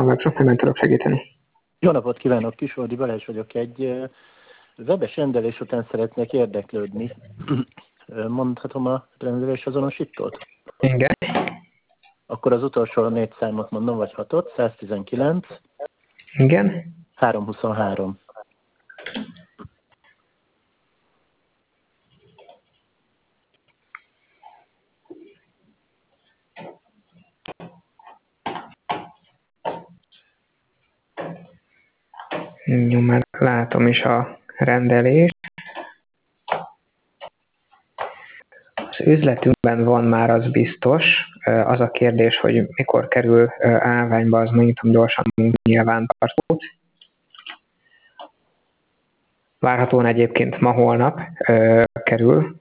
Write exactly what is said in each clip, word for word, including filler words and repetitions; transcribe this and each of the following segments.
Balázsra, nem tudok segíteni. Jó napot kívánok, Kisoldi Balázs vagyok. Egy webes rendelés után szeretnék érdeklődni. Mondhatom a rendelés azonosítót? Igen. Akkor az utolsó négy számot mondom, vagy hatot, száztizenkilenc. Igen. háromszázhuszonhárom. Jó, már látom is a rendelést. Az üzletünkben van már, az biztos. Az a kérdés, hogy mikor kerül állványba, az megnyitom gyorsan nyilvántartót. Várhatóan egyébként ma holnap kerül.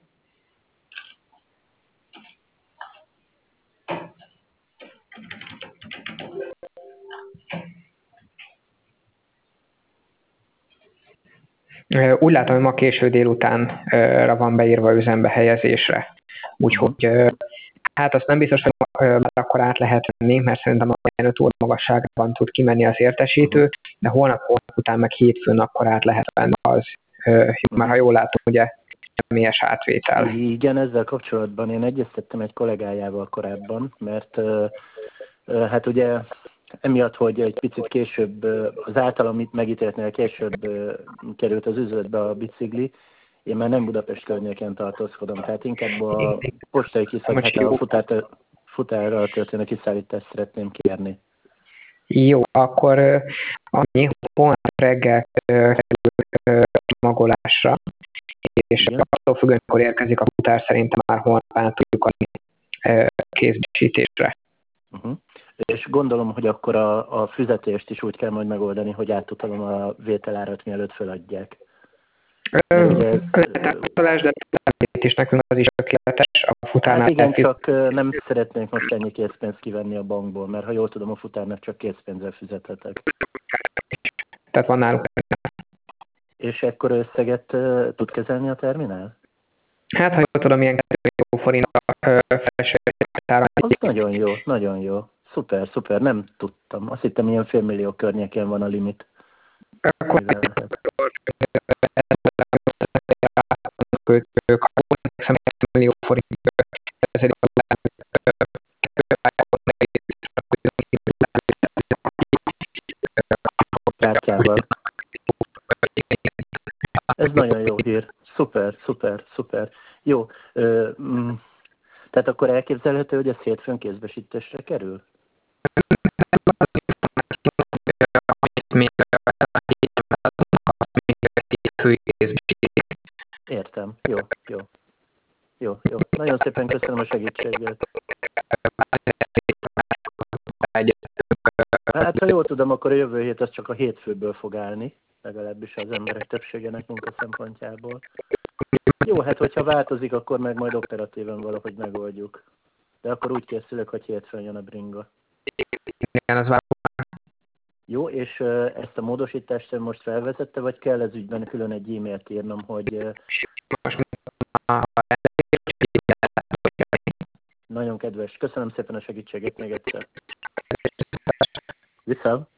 Úgy látom, hogy ma késő délutánra van beírva üzembe helyezésre. Úgyhogy hát azt nem biztos, hogy már akkor át lehet venni, mert szerintem a öt óra magasságban tud kimenni az értesítő, de holnap, holnap után meg hétfőn akkor át lehet venni az, már ha jól látom, ugye személyes átvétel. Igen, ezzel kapcsolatban én egyeztettem egy kollégájával korábban, mert hát ugye emiatt, hogy egy picit később, az általam megítéltnél később került az üzletbe a bicikli, én már nem Budapest környéken tartózkodom, tehát inkább a postai kiszállításra, a futár, futárral történő kiszállítást szeretném kérni. Jó, akkor annyi, hogy holnap reggel kerül magolásra, és igen, attól függően, amikor érkezik a futár, szerintem már holnap át tudjuk adni kézbesítésre. Uh-huh. És gondolom, hogy akkor a, a fizetést is úgy kell majd megoldani, hogy átutalom a vételárat, mielőtt feladják. Lehet átutalás, de is nekünk az is tökéletes. A futárnál hát igen, csak nem szeretnénk most ennyi készpénzt kivenni a bankból, mert ha jól tudom, a futárnak csak készpénzzel fizethetek. Tehát van náluk. És ekkor összeget uh, tud kezelni a terminál? Hát, ha jól tudom, ilyen kettő millió forint a felső határa. Az nagyon jó, nagyon jó. Szuper, szuper, nem tudtam. Azt hittem, ilyen félmillió környékén van a limit. Akkor ők millió forint kezelik a kártyával. Ez nagyon jó hír. Szuper, szuper, szuper. Jó. Ö, mm, tehát akkor elképzelhető, hogy ez hétfőn kézbesítésre kerül? Értem. Jó, jó. Jó, jó. Nagyon szépen köszönöm a segítséget. Hát, ha jól tudom, akkor a jövő hét az csak a hétfőből fog állni, legalábbis az emberek többségének munka szempontjából. Jó, hát hogyha változik, akkor meg majd operatíven valahogy megoldjuk. De akkor úgy készülök, hogy hétfőn jön a bringa. Igen, az Jó, és ezt a módosítást most felvezette, vagy kell ez ügyben külön egy e-mailt írnom, hogy... Nagyon kedves. Köszönöm szépen a segítséget még egyszer. Viszont.